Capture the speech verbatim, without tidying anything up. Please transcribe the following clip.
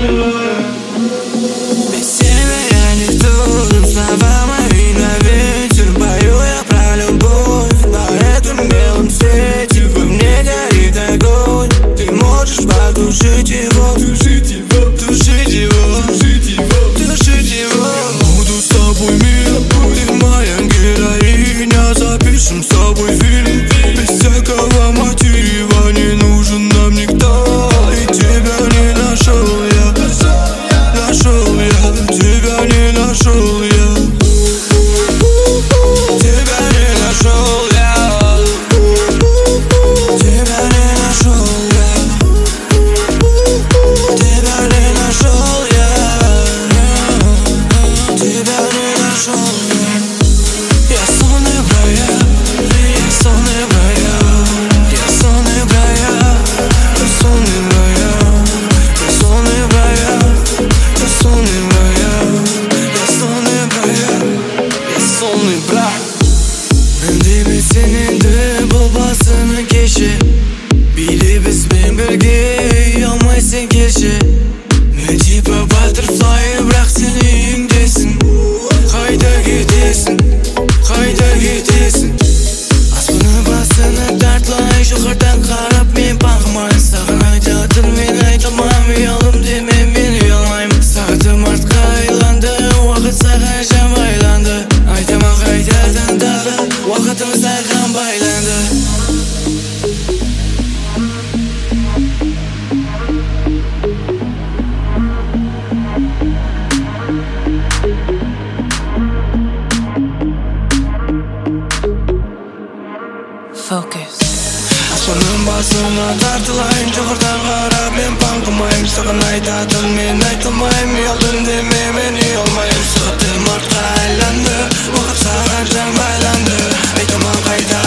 Без тебя я никто, слова мои на ветер. Пою я про любовь на этом белом свете. Во мне горит огонь, ты можешь потушить его, тушить его, тушить его, тушить его, тушить его. Буду с тобой мир, ты моя героиня. Запишем с тобой фильм без всякого мотива. Не нужен нам никто, и тебя не нашел я. Нашел я, тебя не нашел я. Тебя не нашел я. Тебя не нашел я. Тебя не нашел я. Тебя не нашел я. Я сонный брая, я сонный брая, я сонный брая, я сонный брая, я сонный брая, я сонный брая, я сонный брая, я сонный брая. Менде бит сененді бұл басының кеші. Биле бізбен бірге ұялмайсың келші. Мен типа баттерфлай, бірақ сен үйіңдесің. Қайда кетесің, қайда кетесің? Аспанның басына тартылай жоғарыдан қарап мен бағымайын. Саған айтатын мен айта алмаймын, ұялдым деме мен ұялмаймын. Сағатым артқа айланды, уақыт саған жан байланды. Айтама қайтадан тағы, уақытымыз саған байланды. Focus. Аспанның басына тартылайын, жоғарыдан қарап мен бағымайын. Саған айтатын мен айта алмаймын, ұялдым деме мен ұялмаймын. Сағатым артқа айланды, уақыт саған жан байланды. Айтама қайта